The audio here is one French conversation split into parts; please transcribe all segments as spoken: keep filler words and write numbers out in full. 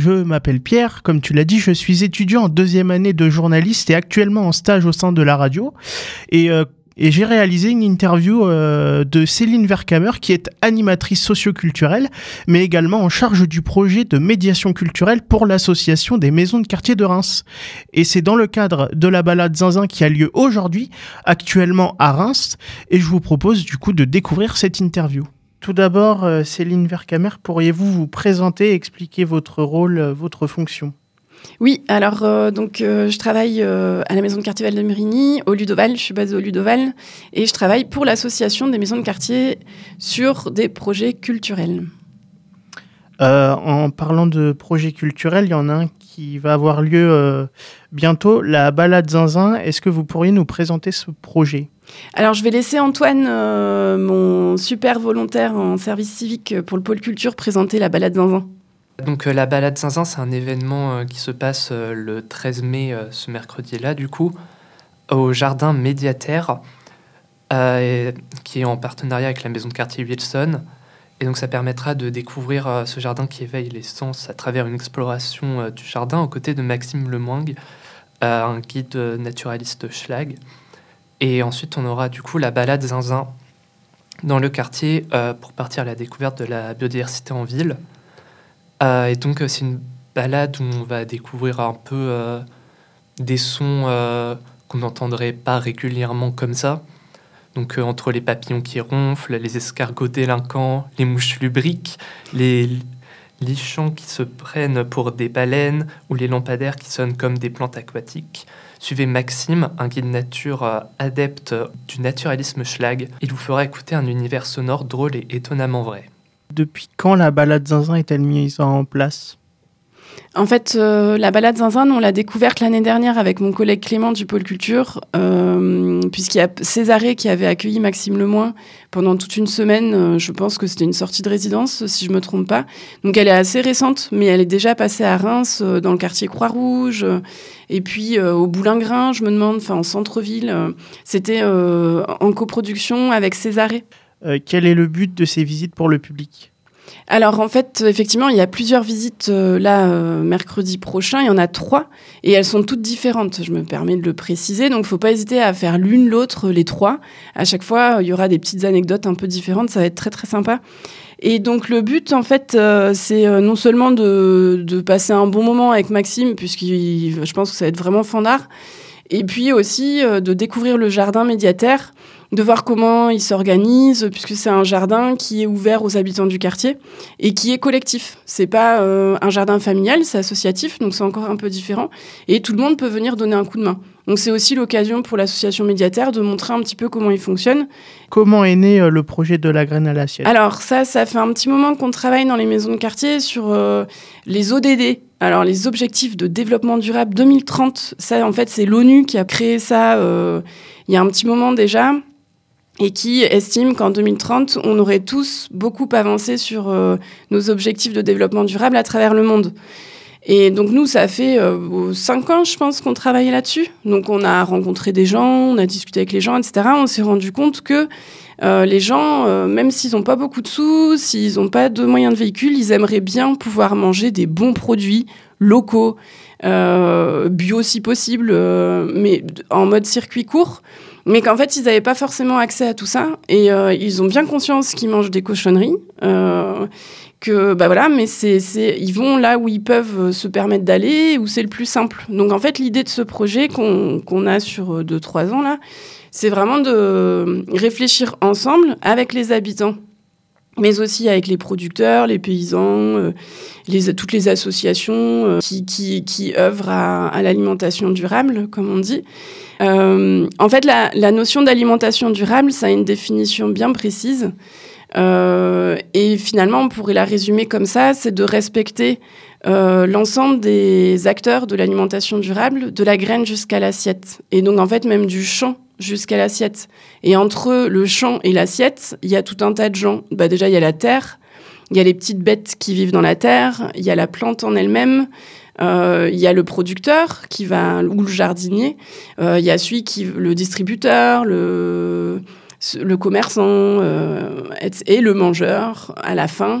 je m'appelle Pierre, comme tu l'as dit, je suis étudiant en deuxième année de journaliste et actuellement en stage au sein de la radio. Et euh, Et j'ai réalisé une interview euh, de Céline Vercamer, qui est animatrice socioculturelle, mais également en charge du projet de médiation culturelle pour l'association des maisons de quartier de Reims. Et c'est dans le cadre de la balade Zinzin qui a lieu aujourd'hui, actuellement à Reims, et je vous propose du coup de découvrir cette interview. Tout d'abord, euh, Céline Vercamer, pourriez-vous vous présenter et expliquer votre rôle, euh, votre fonction ? Oui, alors euh, donc euh, je travaille euh, à la maison de quartier Val de Mérigny, au Ludoval, je suis basée au Ludoval, et je travaille pour l'association des maisons de quartier sur des projets culturels. Euh, en parlant de projets culturels, il y en a un qui va avoir lieu euh, bientôt, la balade Zinzin. Est-ce que vous pourriez nous présenter ce projet ? Alors je vais laisser Antoine, euh, mon super volontaire en service civique pour le pôle culture, présenter la balade Zinzin. Donc euh, la balade Zinzin, c'est un événement euh, qui se passe euh, le treize mai, euh, ce mercredi-là, du coup, au jardin Médiataire, euh, et, qui est en partenariat avec la maison de quartier Wilson. Et donc ça permettra de découvrir euh, ce jardin qui éveille les sens à travers une exploration euh, du jardin aux côtés de Maxime Lemoing, euh, un guide naturaliste schlag. Et ensuite, on aura du coup la balade Zinzin dans le quartier euh, pour partir à la découverte de la biodiversité en ville. Euh, et donc, euh, c'est une balade où on va découvrir un peu euh, des sons euh, qu'on n'entendrait pas régulièrement comme ça. Donc, euh, entre les papillons qui ronflent, les escargots délinquants, les mouches lubriques, les lichons qui se prennent pour des baleines ou les lampadaires qui sonnent comme des plantes aquatiques. Suivez Maxime, un guide nature euh, adepte du naturalisme schlag. Il vous fera écouter un univers sonore drôle et étonnamment vrai. Depuis quand la balade Zinzin est-elle mise en place ? En fait, euh, la balade Zinzin, on l'a découverte l'année dernière avec mon collègue Clément du pôle culture, euh, puisqu'il y a Césarée qui avait accueilli Maxime Lemoing pendant toute une semaine. Euh, je pense que c'était une sortie de résidence, si je ne me trompe pas. Donc elle est assez récente, mais elle est déjà passée à Reims, euh, dans le quartier Croix-Rouge, euh, et puis euh, au Boulingrin, je me demande, enfin en centre-ville. Euh, c'était euh, en coproduction avec Césarée. Euh, quel est le but de ces visites pour le public ? Alors en fait, effectivement, il y a plusieurs visites euh, là, euh, mercredi prochain. Il y en a trois et elles sont toutes différentes. Je me permets de le préciser. Donc il ne faut pas hésiter à faire l'une, l'autre, les trois. À chaque fois, il y aura des petites anecdotes un peu différentes. Ça va être très très sympa. Et donc le but, en fait, euh, c'est euh, non seulement de, de passer un bon moment avec Maxime, puisque je pense que ça va être vraiment fandard, et puis aussi euh, de découvrir le jardin Médiataire, de voir comment il s'organise, puisque c'est un jardin qui est ouvert aux habitants du quartier et qui est collectif. C'est pas euh, un jardin familial, c'est associatif, donc c'est encore un peu différent. Et tout le monde peut venir donner un coup de main. Donc c'est aussi l'occasion pour l'association Médiataire de montrer un petit peu comment il fonctionne. Comment est né euh, le projet de la graine à l'assiette ? Alors ça, ça fait un petit moment qu'on travaille dans les maisons de quartier sur euh, les O D D. Alors les objectifs de développement durable deux mille trente, ça en fait c'est l'ONU qui a créé ça euh, il y a un petit moment déjà, et qui estime qu'en deux mille trente, on aurait tous beaucoup avancé sur euh, nos objectifs de développement durable à travers le monde. Et donc nous, ça fait euh, cinq ans, je pense, qu'on travaillait là-dessus. Donc on a rencontré des gens, on a discuté avec les gens, et cetera. On s'est rendu compte que euh, les gens, euh, même s'ils n'ont pas beaucoup de sous, s'ils n'ont pas de moyens de véhicule, ils aimeraient bien pouvoir manger des bons produits locaux, euh, bio si possible, euh, mais en mode circuit court. Mais qu'en fait, ils n'avaient pas forcément accès à tout ça. Et euh, ils ont bien conscience qu'ils mangent des cochonneries. Euh, que, bah voilà, mais c'est, c'est, ils vont là où ils peuvent se permettre d'aller, où c'est le plus simple. Donc, en fait, l'idée de ce projet qu'on, qu'on a sur deux trois ans, là, c'est vraiment de réfléchir ensemble avec les habitants, mais aussi avec les producteurs, les paysans, euh, les, toutes les associations euh, qui, qui, qui œuvrent à, à l'alimentation durable, comme on dit. Euh, en fait, la, la notion d'alimentation durable, ça a une définition bien précise. Euh, et finalement, on pourrait la résumer comme ça, c'est de respecter euh, l'ensemble des acteurs de l'alimentation durable, de la graine jusqu'à l'assiette. Et donc, en fait, même du champ jusqu'à l'assiette. Et entre le champ et l'assiette, il y a tout un tas de gens. Bah, déjà, il y a la terre, il y a les petites bêtes qui vivent dans la terre, il y a la plante en elle-même, euh, il y a le producteur qui va, ou le jardinier, euh, il y a celui qui, le distributeur, le... le commerçant euh, et le mangeur à la fin.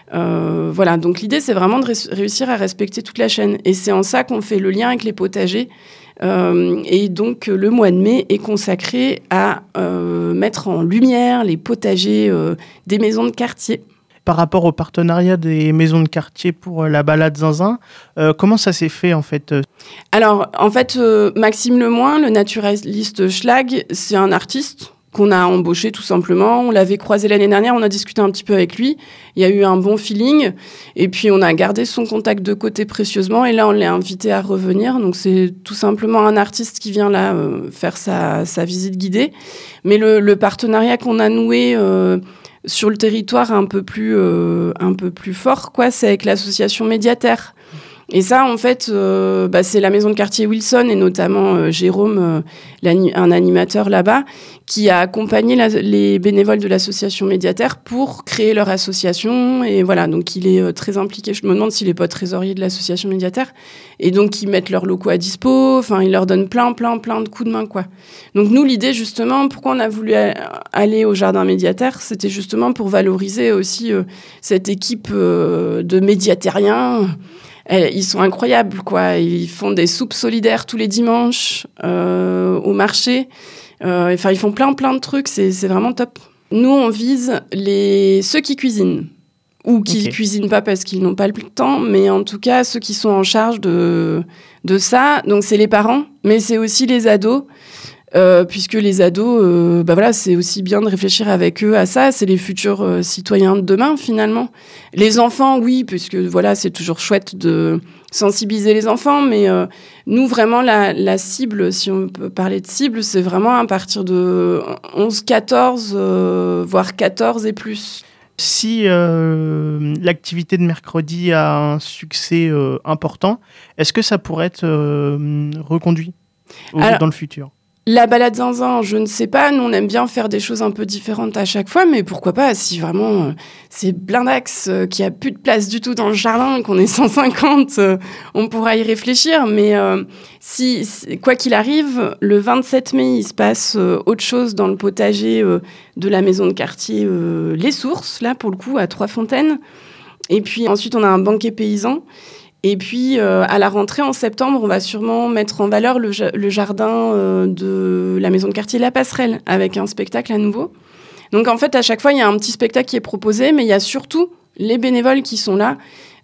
Euh, voilà, donc l'idée, c'est vraiment de ré- réussir à respecter toute la chaîne. Et c'est en ça qu'on fait le lien avec les potagers. Euh, et donc, le mois de mai est consacré à euh, mettre en lumière les potagers euh, des maisons de quartier. Par rapport au partenariat des maisons de quartier pour euh, la balade zinzin, euh, comment ça s'est fait en fait? Alors, en fait, euh, Maxime Lemoine, le naturaliste Schlag, c'est un artiste qu'on a embauché tout simplement. On l'avait croisé l'année dernière, on a discuté un petit peu avec lui. Il y a eu un bon feeling. Et puis, on a gardé son contact de côté précieusement. Et là, on l'a invité à revenir. Donc, c'est tout simplement un artiste qui vient là euh, faire sa, sa visite guidée. Mais le, le partenariat qu'on a noué euh, sur le territoire un peu plus, euh, un peu plus fort, quoi, c'est avec l'association Médiataire. Et ça, en fait, euh, bah, c'est la maison de quartier Wilson et notamment euh, Jérôme, euh, un animateur là-bas, qui a accompagné la, les bénévoles de l'association Médiataire pour créer leur association. Et voilà, donc il est euh, très impliqué. Je me demande s'il n'est pas trésorier de l'association Médiataire. Et donc, ils mettent leurs locaux à dispo. Enfin, ils leur donnent plein, plein, plein de coups de main, quoi. Donc, nous, l'idée, justement, pourquoi on a voulu aller au jardin Médiataire, c'était justement pour valoriser aussi euh, cette équipe euh, de médiatériens. Ils sont incroyables, quoi. Ils font des soupes solidaires tous les dimanches euh, au marché. Euh, enfin, ils font plein, plein de trucs. C'est, c'est vraiment top. Nous, on vise les ceux qui cuisinent ou qui okay. cuisinent pas parce qu'ils n'ont pas le temps, mais en tout cas ceux qui sont en charge de de ça. Donc, c'est les parents, mais c'est aussi les ados. Euh, puisque les ados, euh, bah voilà, c'est aussi bien de réfléchir avec eux à ça. C'est les futurs euh, citoyens de demain, finalement. Les enfants, oui, puisque voilà, c'est toujours chouette de sensibiliser les enfants, mais euh, nous, vraiment, la, la cible, si on peut parler de cible, c'est vraiment à partir de onze quatorze, euh, voire quatorze et plus. Si euh, l'activité de mercredi a un succès euh, important, est-ce que ça pourrait être euh, reconduit au, Alors, dans le futur? La balade zinzin, je ne sais pas. Nous, on aime bien faire des choses un peu différentes à chaque fois, mais pourquoi pas, si vraiment euh, c'est blindax, euh, qu'il n'y a plus de place du tout dans le jardin, qu'on est cent cinquante, euh, on pourra y réfléchir. Mais euh, si, quoi qu'il arrive, le vingt-sept mai, il se passe euh, autre chose dans le potager euh, de la maison de quartier euh, Les Sources, là, pour le coup, à Trois-Fontaines. Et puis ensuite, on a un banquet paysan. Et puis, euh, à la rentrée, en septembre, on va sûrement mettre en valeur le, le jardin euh, de la maison de quartier La Passerelle, avec un spectacle à nouveau. Donc, en fait, à chaque fois, il y a un petit spectacle qui est proposé, mais il y a surtout les bénévoles qui sont là,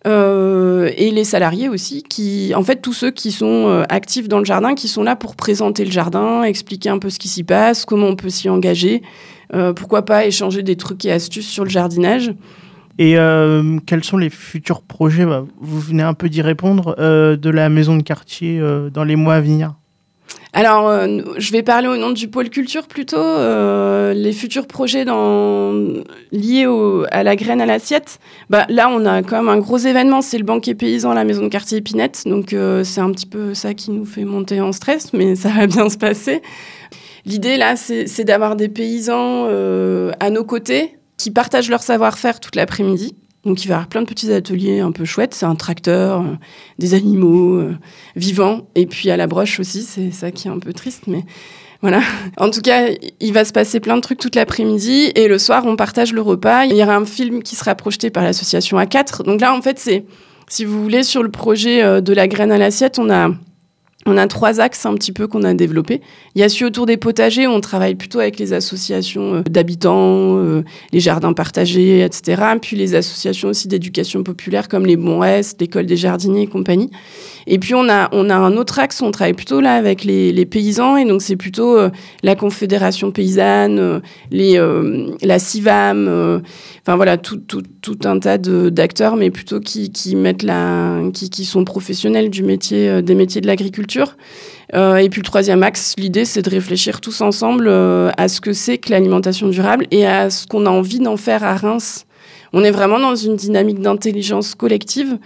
euh, et les salariés aussi, qui, en fait, tous ceux qui sont euh, actifs dans le jardin, qui sont là pour présenter le jardin, expliquer un peu ce qui s'y passe, comment on peut s'y engager, euh, pourquoi pas échanger des trucs et astuces sur le jardinage. Et euh, quels sont les futurs projets, bah, vous venez un peu d'y répondre, euh, de la maison de quartier euh, dans les mois à venir? Alors, euh, je vais parler au nom du pôle culture plutôt. Euh, les futurs projets dans... liés au... à la graine à l'assiette. Bah, là, on a quand même un gros événement, c'est le banquet paysan à la maison de quartier Épinette. Donc, euh, c'est un petit peu ça qui nous fait monter en stress, mais ça va bien se passer. L'idée, là, c'est, c'est d'avoir des paysans euh, à nos côtés, qui partagent leur savoir-faire toute l'après-midi. Donc, il va y avoir plein de petits ateliers un peu chouettes. C'est un tracteur, euh, des animaux euh, vivants. Et puis, à la broche aussi, c'est ça qui est un peu triste, mais voilà. En tout cas, il va se passer plein de trucs toute l'après-midi. Et le soir, on partage le repas. Il y aura un film qui sera projeté par l'association A quatre. Donc là, en fait, c'est, si vous voulez, sur le projet euh, de la graine à l'assiette, on a... On a trois axes un petit peu qu'on a développés. Il y a celui autour des potagers, où on travaille plutôt avec les associations d'habitants, euh, les jardins partagés, et cetera. Puis les associations aussi d'éducation populaire comme les Bons Restes, l'école des jardiniers et compagnie. Et puis on a, on a un autre axe, on travaille plutôt là avec les, les paysans, et donc c'est plutôt euh, la Confédération paysanne, euh, les, euh, la CIVAM, euh, enfin voilà, tout, tout, tout un tas de, d'acteurs, mais plutôt qui, qui, mettent la, qui, qui sont professionnels du métier, euh, des métiers de l'agriculture. Euh, et puis le troisième axe, l'idée, c'est de réfléchir tous ensemble euh, à ce que c'est que l'alimentation durable et à ce qu'on a envie d'en faire à Reims. On est vraiment dans une dynamique d'intelligence collective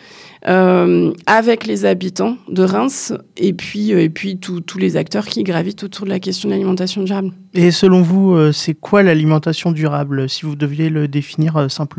euh, avec les habitants de Reims et puis, euh, et puis tous les acteurs qui gravitent autour de la question de l'alimentation durable. Et selon vous, euh, c'est quoi l'alimentation durable, si vous deviez le définir euh, simplement ?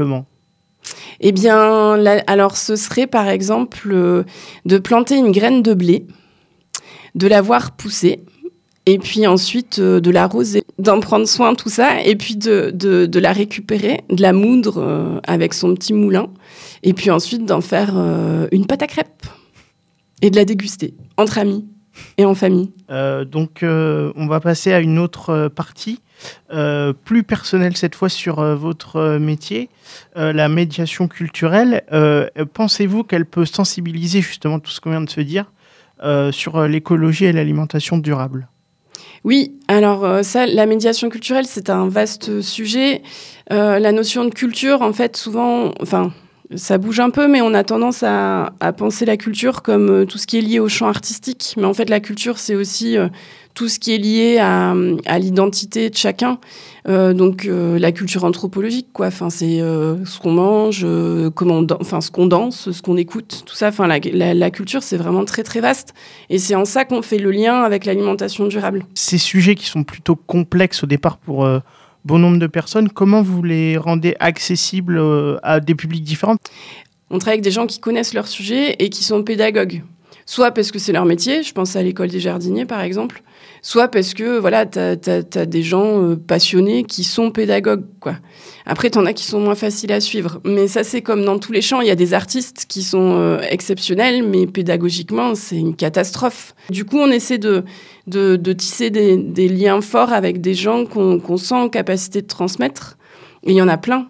Eh bien, la, alors ce serait par exemple euh, de planter une graine de blé, de la voir pousser Et puis ensuite, euh, de l'arroser, d'en prendre soin, tout ça. Et puis de, de, de la récupérer, de la moudre euh, avec son petit moulin. Et puis ensuite, d'en faire euh, une pâte à crêpes. Et de la déguster, entre amis et en famille. Euh, donc, euh, on va passer à une autre euh, partie, euh, plus personnelle cette fois sur euh, votre euh, métier, euh, la médiation culturelle. Euh, pensez-vous qu'elle peut sensibiliser justement tout ce qu'on vient de se dire euh, sur euh, l'écologie et l'alimentation durable ? Oui, alors euh, ça, la médiation culturelle, c'est un vaste sujet. Euh, la notion de culture, en fait, souvent, enfin, ça bouge un peu, mais on a tendance à, à penser la culture comme euh, tout ce qui est lié au champ artistique. Mais en fait, la culture, c'est aussi euh, tout ce qui est lié à, à l'identité de chacun. Euh, donc, euh, la culture anthropologique, quoi. Enfin, c'est euh, ce qu'on mange, euh, comment on dan- enfin, ce qu'on danse, ce qu'on écoute, tout ça. Enfin, la, la, la culture, c'est vraiment très, très vaste. Et c'est en ça qu'on fait le lien avec l'alimentation durable. Ces sujets qui sont plutôt complexes au départ pour euh, bon nombre de personnes, comment vous les rendez accessibles euh, à des publics différents ? On travaille avec des gens qui connaissent leur sujet et qui sont pédagogues. Soit parce que c'est leur métier, je pense à l'école des jardiniers par exemple, soit parce que voilà, t'as, t'as, t'as des gens euh, passionnés qui sont pédagogues, quoi. Après, t'en as qui sont moins faciles à suivre. Mais ça, c'est comme dans tous les champs, il y a des artistes qui sont euh, exceptionnels, mais pédagogiquement, c'est une catastrophe. Du coup, on essaie de, de, de tisser des, des liens forts avec des gens qu'on, qu'on sent en capacité de transmettre. Et il y en a plein.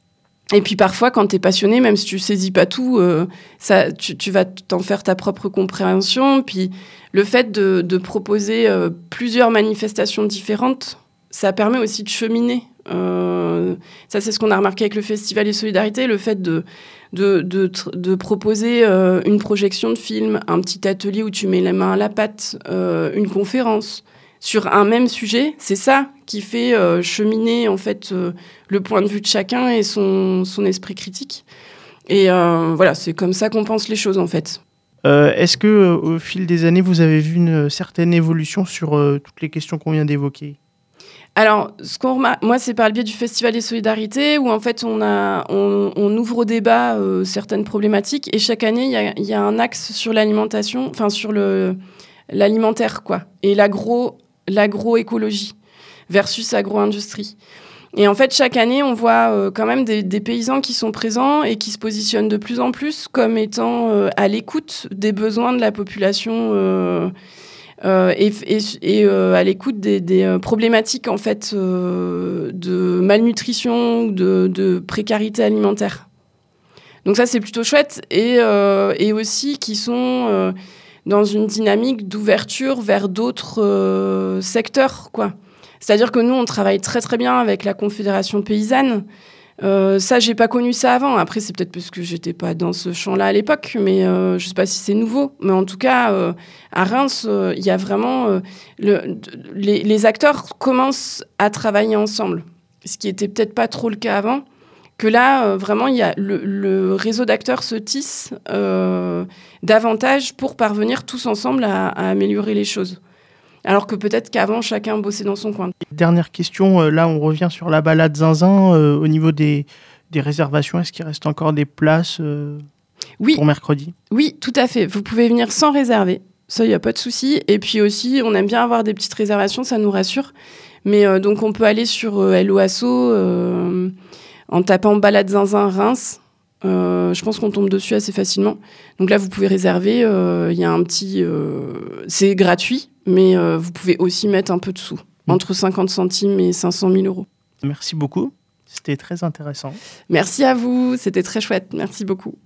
Et puis parfois, quand tu es passionné, même si tu saisis pas tout, euh, ça, tu, tu vas t'en faire ta propre compréhension. Puis le fait de, de proposer euh, plusieurs manifestations différentes, ça permet aussi de cheminer. Euh, ça, c'est ce qu'on a remarqué avec le Festival des Solidarités, le fait de, de, de, de proposer euh, une projection de film, un petit atelier où tu mets la main à la pâte, euh, une conférence sur un même sujet, c'est ça qui fait euh, cheminer en fait euh, le point de vue de chacun et son, son esprit critique. Et euh, voilà, c'est comme ça qu'on pense les choses en fait. Euh, est-ce que euh, au fil des années, vous avez vu une certaine évolution sur euh, toutes les questions qu'on vient d'évoquer ? Alors, ce qu'on remarque, moi, c'est par le biais du Festival des Solidarités où en fait on a, on, on ouvre au débat euh, certaines problématiques et chaque année il y a, y a un axe sur l'alimentation, enfin sur le l'alimentaire quoi, et l'agro l'agroécologie versus agro-industrie. Et en fait, chaque année, on voit euh, quand même des, des paysans qui sont présents et qui se positionnent de plus en plus comme étant euh, à l'écoute des besoins de la population euh, euh, et, et, et euh, à l'écoute des, des euh, problématiques en fait, euh, de malnutrition ou de, de précarité alimentaire. Donc ça, c'est plutôt chouette. Et, euh, et aussi qui sont... Euh, dans une dynamique d'ouverture vers d'autres euh, secteurs, quoi. C'est-à-dire que nous, on travaille très très bien avec la Confédération paysanne. Euh, ça, j'ai pas connu ça avant. Après, c'est peut-être parce que j'étais pas dans ce champ-là à l'époque, mais euh, je sais pas si c'est nouveau. Mais en tout cas, euh, à Reims, il euh, y a vraiment... Euh, le, les, les acteurs commencent à travailler ensemble, ce qui était peut-être pas trop le cas avant. Que là, euh, vraiment, il y a le, le réseau d'acteurs se tisse euh, davantage pour parvenir tous ensemble à, à améliorer les choses. Alors que peut-être qu'avant, chacun bossait dans son coin. Dernière question, euh, là on revient sur la balade Zinzin. Euh, au niveau des, des réservations, est-ce qu'il reste encore des places euh, oui. pour mercredi ? Oui, tout à fait. Vous pouvez venir sans réserver. Ça, il n'y a pas de souci. Et puis aussi, on aime bien avoir des petites réservations, ça nous rassure. Mais euh, donc, on peut aller sur euh, Hello Asso... Euh, en tapant Balade Zinzin Reims, euh, je pense qu'on tombe dessus assez facilement. Donc là, vous pouvez réserver. Il euh, y a un petit... Euh, c'est gratuit, mais euh, vous pouvez aussi mettre un peu de sous, mmh. entre cinquante centimes et cinq cent mille euros. Merci beaucoup. C'était très intéressant. Merci à vous. C'était très chouette. Merci beaucoup.